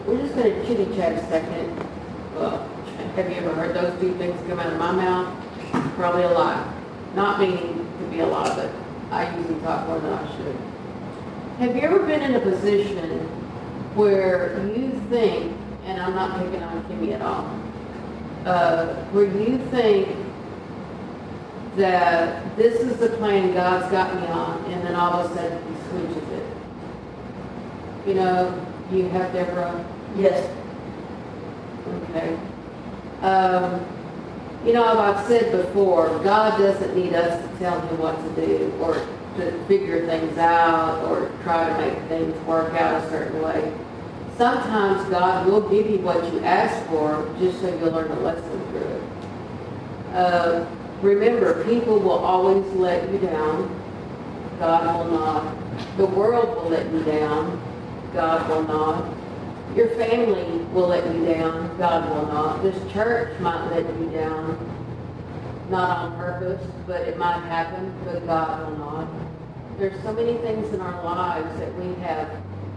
we're just going to chitty chat a second. Well, have you ever heard those two things come out of my mouth? Probably a lot. Not meaning to be a lot, but I usually talk more than I should. Have you ever been in a position where you think, and I'm not picking on Kimmy at all, where you think that this is the plan God's got me on, and then all of a sudden He switches it? You know, you have Deborah? Yes. Okay. You know, I've said before, God doesn't need us to tell Him what to do or to figure things out or try to make things work out a certain way. Sometimes God will give you what you ask for just so you'll learn a lesson through it. Remember, people will always let you down. God will not. The world will let you down. God will not. Your family will let you down. God will not. This church might let you down. Not on purpose, but it might happen, but God will not. There's so many things in our lives that we have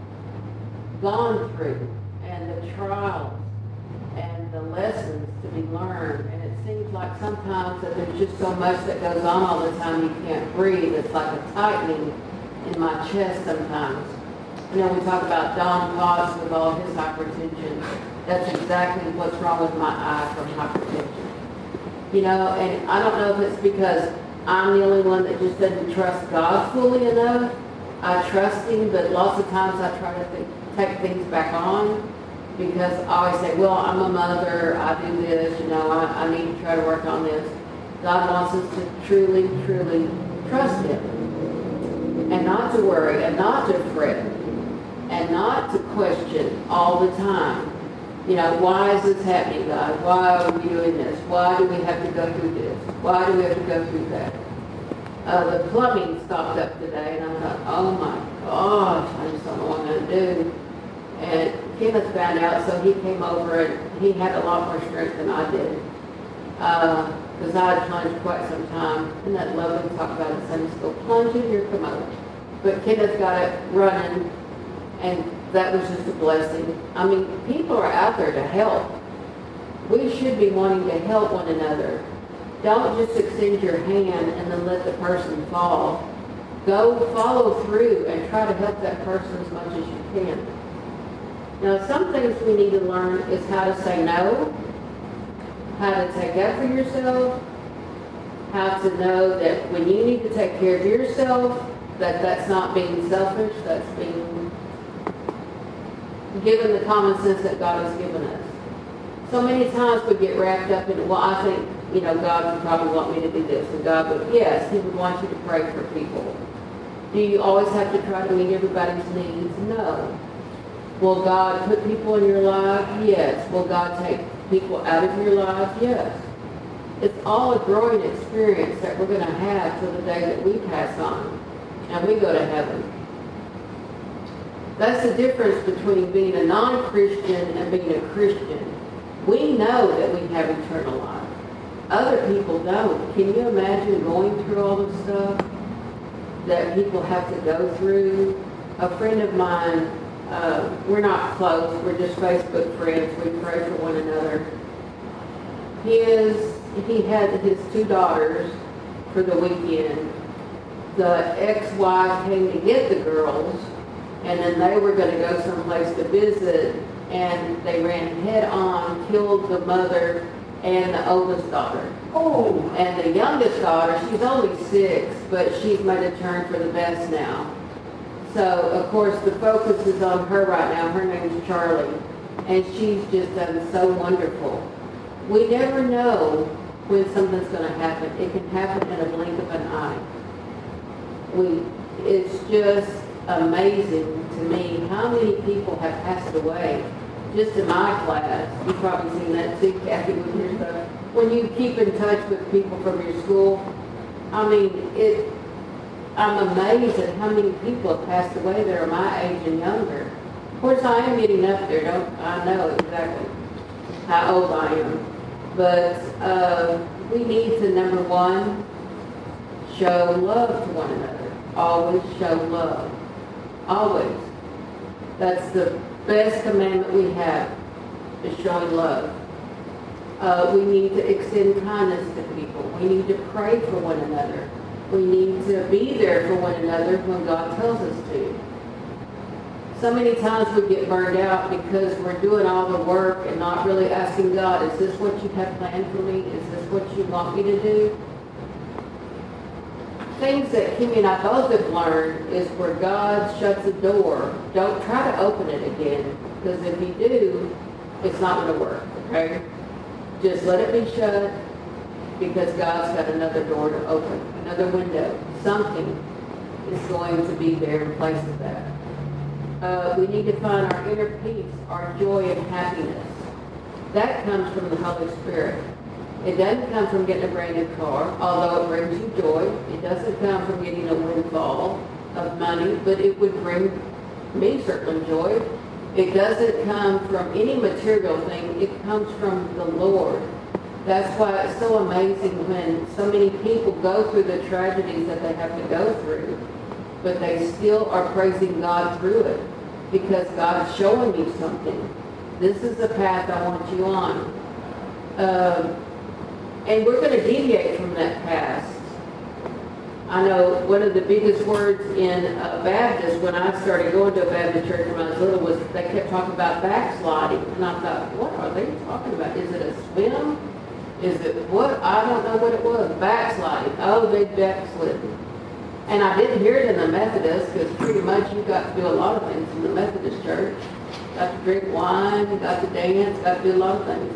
gone through, and the trials and the lessons to be learned. And it seems like sometimes that there's just so much that goes on all the time you can't breathe. It's like a tightening in my chest sometimes. You know, we talk about Don Potts with all his hypertension. That's exactly what's wrong with my eye from hypertension. You know, and I don't know if it's because I'm the only one that just doesn't trust God fully enough. I trust Him, but lots of times I try to take things back on because I always say, well, I'm a mother, I do this, you know, I need to try to work on this. God wants us to truly, truly trust Him and not to worry and not to fret and not to question all the time. You know, why is this happening, God? Why are we doing this? Why do we have to go through this? Why do we have to go through that? The plumbing stopped up today, and I thought, oh my gosh, I just don't know what I'm going to do. And Kenneth found out, so he came over, and he had a lot more strength than I did. Because I had plunged quite some time. Isn't that lovely to talk about in Sunday school? Plunge in your commode. But Kenneth got it running, and that was just a blessing. I mean, people are out there to help. We should be wanting to help one another. Don't just extend your hand and then let the person fall. Go follow through and try to help that person as much as you can. Now, some things we need to learn is how to say no, how to take up for yourself, how to know that when you need to take care of yourself, that's not being selfish, that's being given the common sense that God has given us. So many times we get wrapped up in, well, I think, you know, God would probably want me to do this. And God would, yes, He would want you to pray for people. Do you always have to try to meet everybody's needs? No. Will God put people in your life? Yes. Will God take people out of your life? Yes. It's all a growing experience that we're going to have till the day that we pass on and we go to heaven. That's the difference between being a non-Christian and being a Christian. We know that we have eternal life. Other people don't. Can you imagine going through all the stuff that people have to go through? A friend of mine, we're not close, we're just Facebook friends, we pray for one another. He had his two daughters for the weekend. The ex-wife came to get the girls, and then they were going to go someplace to visit, and they ran head-on, killed the mother and the oldest daughter. Oh. And the youngest daughter, she's only 6, but she's made a turn for the best now. So, of course, the focus is on her right now. Her name's Charlie, and she's just done so wonderful. We never know when something's going to happen. It can happen in a blink of an eye. It's just amazing to me how many people have passed away just in my class. You've probably seen that too, Kathy, with your stuff. When you keep in touch with people from your school, I mean, I'm amazed at how many people have passed away that are my age and younger. Of course, I am getting up there. I know exactly how old I am. But we need to, number one, show love to one another. Always show love. Always. That's best commandment we have is showing love. We need to extend kindness to people. We need to pray for one another. We need to be there for one another when God tells us to. So many times we get burned out because we're doing all the work and not really asking God, is this what you have planned for me? Is this what you want me to do? Things that Kimmy and I both have learned is where God shuts a door, don't try to open it again, because if you do, it's not going to work, okay? Just let it be shut, because God's got another door to open, another window. Something is going to be there in place of that. We need to find our inner peace, our joy and happiness. That comes from the Holy Spirit. It doesn't come from getting a brand new car, although it brings you joy. It doesn't come from getting a windfall of money, but it would bring me certainly joy. It doesn't come from any material thing. It comes from the Lord. That's why it's so amazing when so many people go through the tragedies that they have to go through, but they still are praising God through it because God's showing you something. This is the path I want you on. And we're going to deviate from that past. I know one of the biggest words in Baptist, when I started going to a Baptist church when I was little, was they kept talking about backsliding. And I thought, what are they talking about? Is it a swim? Is it what? I don't know what it was. Backsliding. Oh, they backslidden. And I didn't hear it in the Methodist because pretty much you got to do a lot of things in the Methodist church. Got to drink wine, got to dance, got to do a lot of things.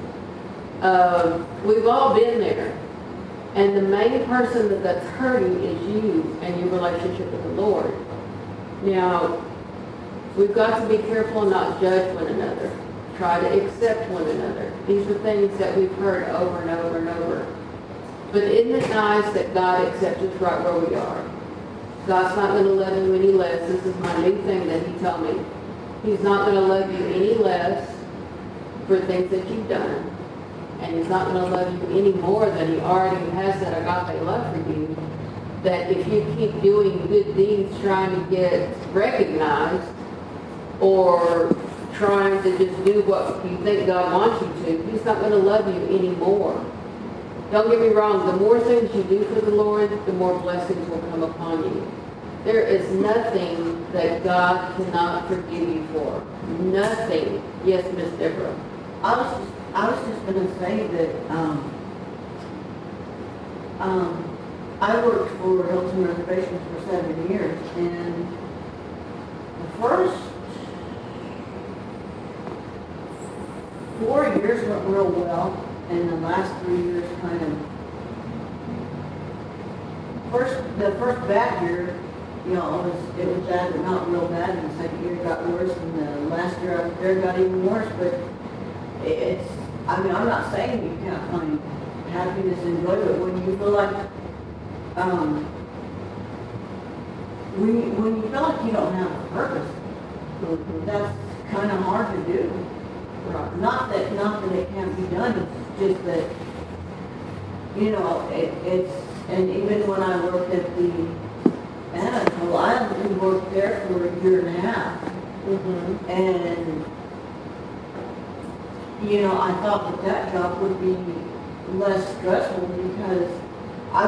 We've all been there. And the main person that's hurting is you and your relationship with the Lord. Now, we've got to be careful and not judge one another. Try to accept one another. These are things that we've heard over and over and over. But isn't it nice that God accepts us right where we are? God's not going to love you any less. This is my new thing that He told me. He's not going to love you any less for things that you've done. And He's not going to love you any more than He already has that agape love for you. That if you keep doing good deeds trying to get recognized or trying to just do what you think God wants you to, He's not going to love you anymore. Don't get me wrong, the more things you do for the Lord, the more blessings will come upon you. There is nothing that God cannot forgive you for. Nothing. Yes, Miss Deborah. I was just going to say that I worked for Hilton Reservations for 7 years, and the first 4 years went real well, and the last 3 years kind of, the first bad year, you know, it was bad, but not real bad, and the second year got worse, and the last year I was there got even worse, but I mean, I'm not saying you can't find happiness and joy, but when you feel like, when you feel like you don't have a purpose, that's kind of hard to do. Right. Not that it can't be done, it's just that, you know, it's, and even when I worked at the Anatole, I only worked there for a year and a half. Mm-hmm. And, you know, I thought that job would be less stressful because I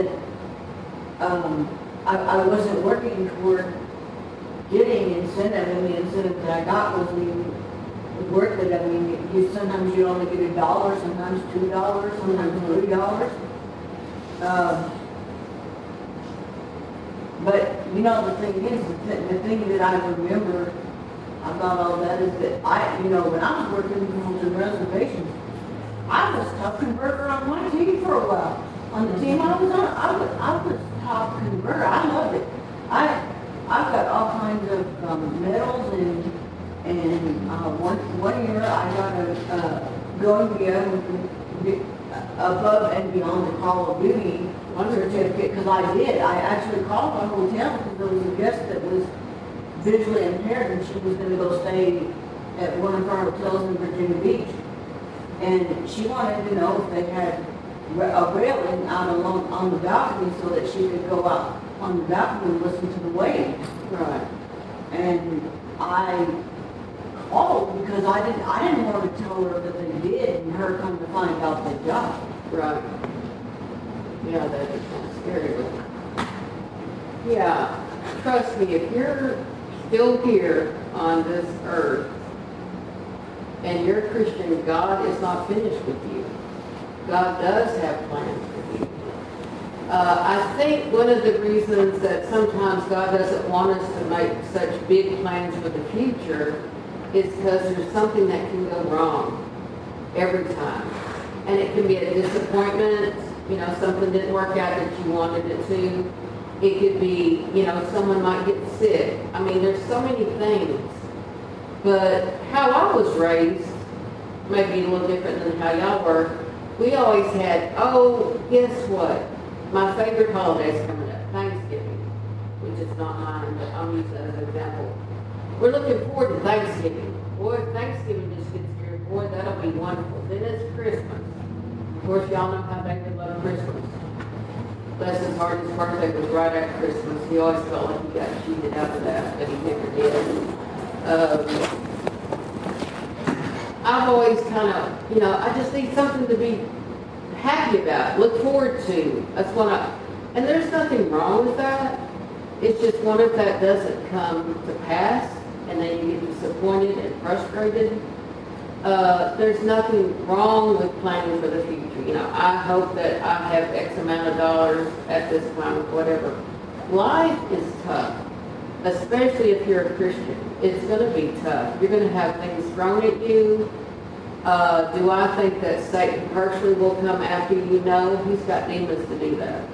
wasn't working toward getting incentive, and the incentive that I got was the work that, I mean, sometimes you only get $1, sometimes $2, sometimes $3. But, you know, the thing is, the thing that I remember about all that is that you know, when I was working in reservations, I was top converter on my team for a while. On the team I was on, I was top converter. I loved it. I've got all kinds of medals, and one year I got a going beyond above and beyond the Call of Duty certificate, because I did. I actually called my hotel because there was a guest that was visually impaired, and she was going to go stay at one of our hotels in Virginia Beach. And she wanted to know if they had a railing out on the balcony so that she could go out on the balcony and listen to the waves. Right. And I called because I didn't want to tell her that they did and her come to find out they died. Right. Yeah, that is kind of scary. But yeah, trust me, if you're still here on this earth and you're a Christian, God is not finished with you. God does have plans for you. I think one of the reasons that sometimes God doesn't want us to make such big plans for the future is because there's something that can go wrong every time. And it can be a disappointment, you know, something didn't work out that you wanted it to. It could be, you know, someone might get sick. I mean, there's so many things. But how I was raised may be a little different than how y'all were. We always had, oh, guess what? My favorite holiday is coming up, Thanksgiving, which is not mine, but I'm using it as an example. We're looking forward to Thanksgiving. Boy, if Thanksgiving just gets here, boy, that'll be wonderful. Then it's Christmas. Of course, y'all know how David loved Christmas. Bless his heart, his birthday was right after Christmas. He always felt like he got cheated out of that, but he never did. I've always kind of, you know, I just need something to be happy about, look forward to. That's what and there's nothing wrong with that. It's just what if that doesn't come to pass and then you get disappointed and frustrated. There's nothing wrong with planning for the future. You know, I hope that I have X amount of dollars at this time, whatever. Life is tough, especially if you're a Christian. It's going to be tough. You're going to have things thrown at you. Do I think that Satan personally will come after you? No, he's got demons to do that.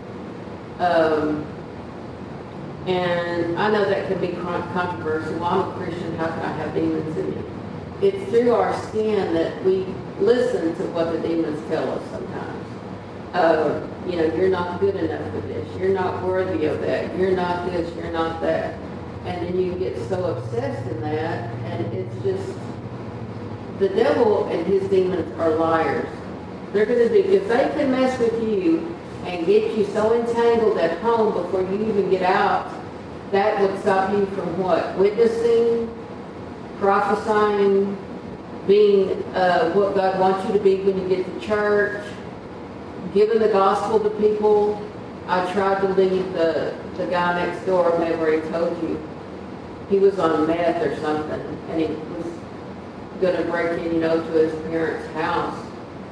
And I know that can be controversial. Well, I'm a Christian, how can I have demons in me? It's through our skin that we listen to what the demons tell us sometimes. You know, you're not good enough for this. You're not worthy of that. You're not this. You're not that. And then you get so obsessed in that, and it's just, the devil and his demons are liars. They're going to do, if they can mess with you and get you so entangled at home before you even get out, that would stop you from what? Witnessing, prophesying, being what God wants you to be when you get to church, giving the gospel to people. I tried to lead the guy next door, maybe where he told you. He was on meth or something, and he was going to break in, you know, to his parents' house.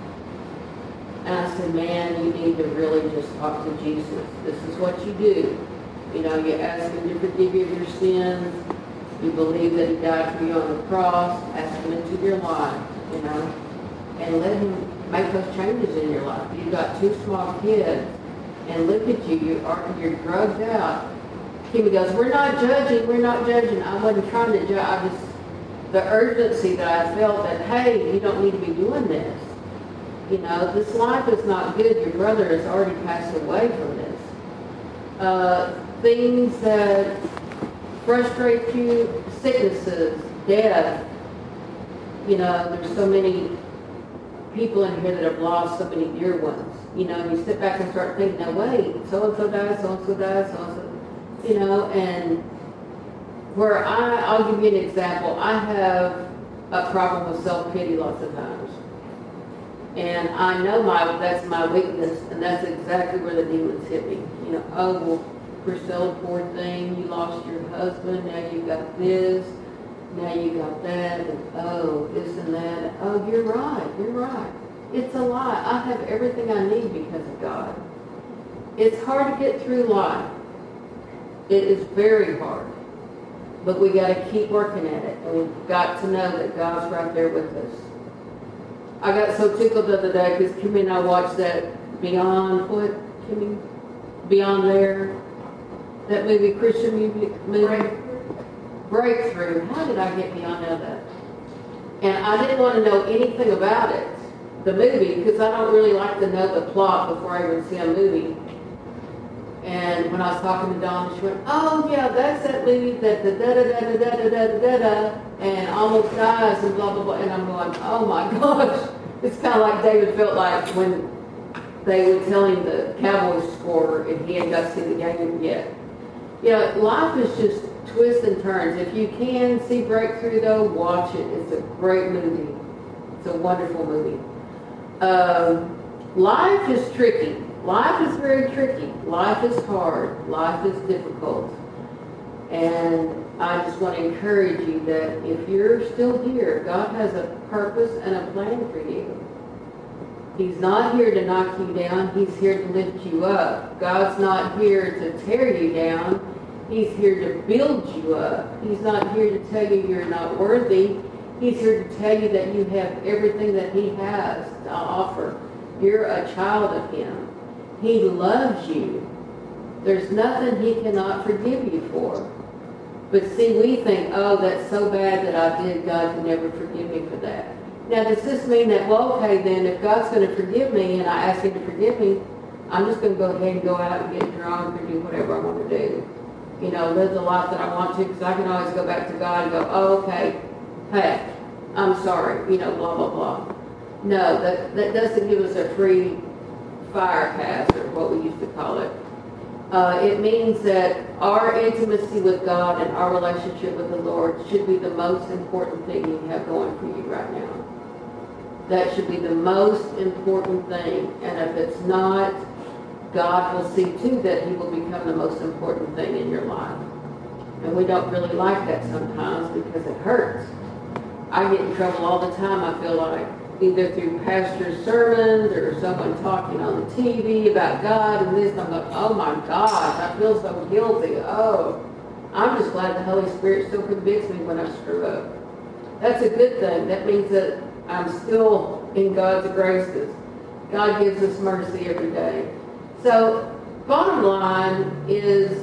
And I said, man, you need to really just talk to Jesus. This is what you do. You know, you ask him to forgive you of your sins. You believe that he died for you on the cross. Ask him into your life, you know, and let him make those changes in your life. You've got 2 small kids, and look at you, you're drugged out. Kimmy goes, we're not judging. I wasn't trying to judge. I just, the urgency that I felt that, hey, you don't need to be doing this. You know, this life is not good. Your brother has already passed away from this. Things that frustrate you, sicknesses, death. You know, there's so many people in here that have lost so many dear ones. You know, and you sit back and start thinking, now wait, so-and-so died, so-and-so died, so-and-so. You know, and where I'll give you an example. I have a problem with self-pity lots of times. And I know that's my weakness, and that's exactly where the demons hit me. You know, oh, well, Priscilla, poor thing, you lost your husband, now you got this, now you got that, and oh, this and that. And, oh, you're right. It's a lie. I have everything I need because of God. It's hard to get through life. It is very hard. But we got to keep working at it, and we've got to know that God's right there with us. I got so tickled the other day because Kimmy and I watched that Beyond There, that movie, Christian movie. Breakthrough. How did I get beyond that? And I didn't want to know anything about it, the movie, because I don't really like to know the plot before I even see a movie. And when I was talking to Dawn, she went, oh yeah, that's that movie that the da-da-da-da-da-da-da-da-da and almost dies and blah, blah, blah. And I'm going, oh my gosh. It's kind of like David felt like when they would tell him the Cowboys score and he hadn't got to see the game yet. You know, life is just twists and turns. If you can see Breakthrough though, watch it. It's a great movie. It's a wonderful movie. Life is tricky. Life is very tricky. Life is hard. Life is difficult. And I just want to encourage you that if you're still here, God has a purpose and a plan for you. He's not here to knock you down. He's here to lift you up. God's not here to tear you down. He's here to build you up. He's not here to tell you you're not worthy. He's here to tell you that you have everything that He has to offer. You're a child of Him. He loves you. There's nothing He cannot forgive you for. But see, we think, oh, that's so bad that I did. God can never forgive me for that. Now, does this mean that, well, okay, then, if God's going to forgive me and I ask Him to forgive me, I'm just going to go ahead and go out and get drunk or do whatever I want to do? You know, live the life that I want to, because I can always go back to God and go, oh, okay, hey, I'm sorry, you know, blah, blah, blah. No, that doesn't give us a free fire pass, or what we used to call it. It means that our intimacy with God and our relationship with the Lord should be the most important thing you have going for you right now. That should be the most important thing. And if it's not, God will see too that He will become the most important thing in your life. And we don't really like that sometimes because it hurts. I get in trouble all the time, I feel like, either through pastor's sermons or someone talking on the TV about God and this, and I'm like, oh my gosh, I feel so guilty. Oh, I'm just glad the Holy Spirit still convicts me when I screw up. That's a good thing. That means that I'm still in God's graces. God gives us mercy every day. So, bottom line is,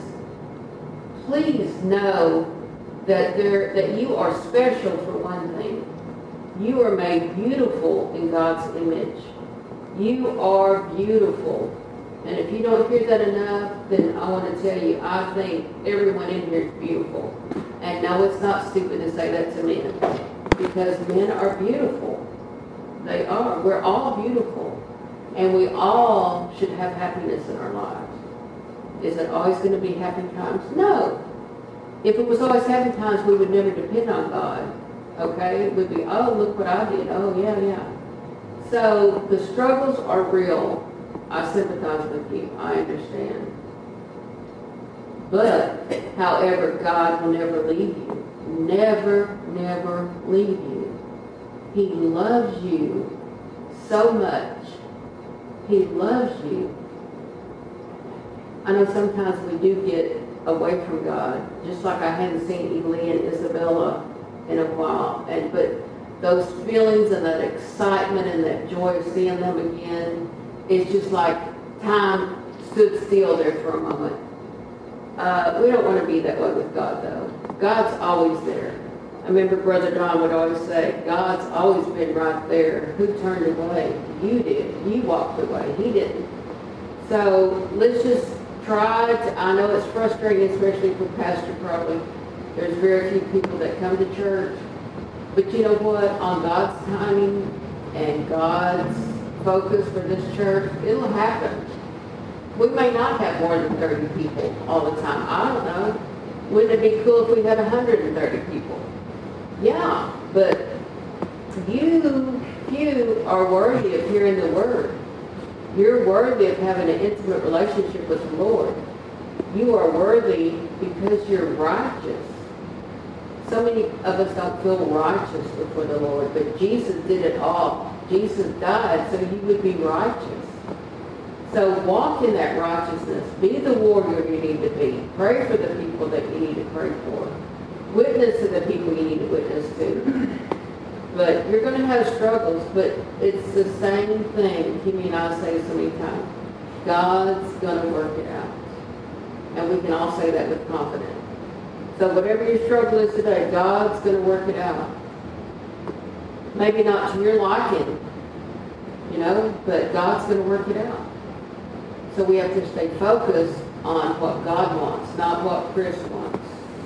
please know that you are special for one thing. You are made beautiful in God's image. You are beautiful. And if you don't hear that enough, then I want to tell you, I think everyone in here is beautiful. And no, it's not stupid to say that to men, because men are beautiful. They are. We're all beautiful. And we all should have happiness in our lives. Is it always going to be happy times? No. If it was always happy times, we would never depend on God. Okay? It would be, oh, look what I did. Oh, yeah. So the struggles are real. I sympathize with you. I understand. But, however, God will never leave you. Never, never leave you. He loves you so much. He loves you. I know sometimes we do get away from God, just like I hadn't seen Ely and Isabella in a while. But those feelings and that excitement and that joy of seeing them again, it's just like time stood still there for a moment. We don't want to be that way with God, though. God's always there. I remember Brother Don would always say, God's always been right there. Who turned away? You did. You walked away. He didn't. So let's just try to, I know it's frustrating, especially for pastor probably. There's very few people that come to church. But you know what? On God's timing and God's focus for this church, it'll happen. We may not have more than 30 people all the time. I don't know. Wouldn't it be cool if we had 130 people? Yeah, but you are worthy of hearing the word. You're worthy of having an intimate relationship with the Lord. You are worthy because you're righteous. So many of us don't feel righteous before the Lord, but Jesus did it all. Jesus died so you would be righteous. So walk in that righteousness. Be the warrior you need to be. Pray for the people that you need to pray for. Witness to the people you need to witness to. But you're going to have struggles, but it's the same thing. Kimmy and I say so many times. God's going to work it out. And we can all say that with confidence. So whatever your struggle is today, God's going to work it out. Maybe not to your liking, but God's going to work it out. So we have to stay focused on what God wants, not what Chris wants,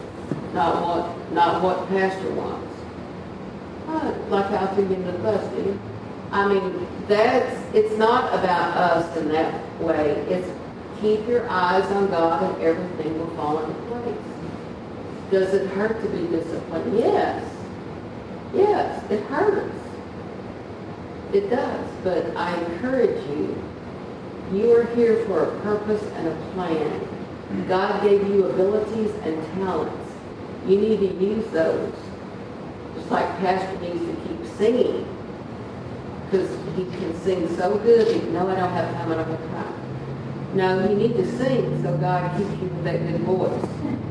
not what Pastor wants. Like how I threw him to the bus, did you? I mean, it's not about us in that way. It's keep your eyes on God and everything will fall into place. Does it hurt to be disciplined? Yes. Yes, it hurts. It does, but I encourage you. You are here for a purpose and a plan. God gave you abilities and talents. You need to use those. Just like Pastor needs to keep singing. Because he can sing so good, you know, I don't have time, I don't have time. No, you need to sing so God keeps you with that good voice.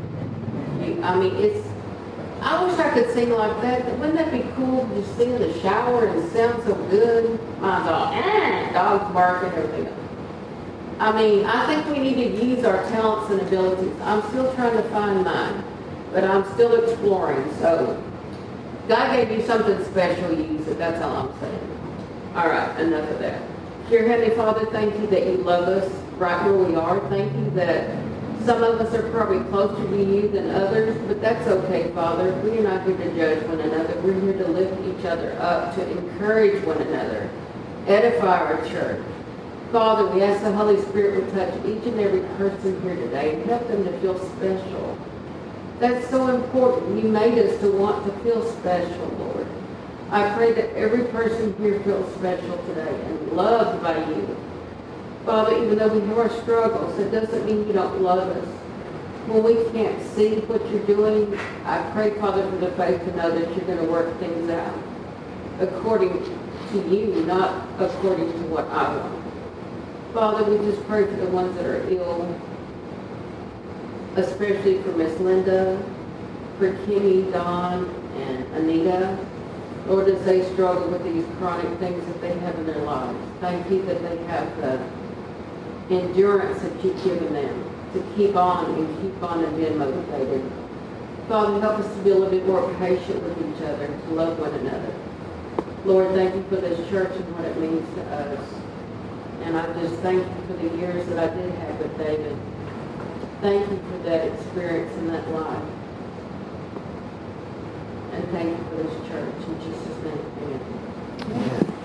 I wish I could sing like that. Wouldn't that be cool to just sing in the shower and sound so good? Mine's all, dogs barking, everything else. I think we need to use our talents and abilities. I'm still trying to find mine, but I'm still exploring. So God gave you something special, use it. That's all I'm saying. All right, enough of that. Dear Heavenly Father, thank you that you love us right where we are. Thank you that some of us are probably closer to you than others, but that's okay, Father. We are not here to judge one another. We're here to lift each other up, to encourage one another, edify our church. Father, we ask the Holy Spirit would touch each and every person here today and help them to feel special. That's so important. You made us to want to feel special, Lord. I pray that every person here feels special today and loved by you. Father, even though we have our struggles, it doesn't mean you don't love us. When we can't see what you're doing, I pray, Father, for the faith to know that you're going to work things out according to you, not according to what I want. Father, we just pray for the ones that are ill, especially for Miss Linda, for Kenny, Don, and Anita. Lord, as they struggle with these chronic things that they have in their lives, thank you that they have the endurance that you've given them to keep on and being motivated. Father, help us to be a little bit more patient with each other and to love one another. Lord, thank you for this church and what it means to us. And I just thank you for the years that I did have with David. Thank you for that experience in that life. And thank you for this church. In Jesus' name, amen.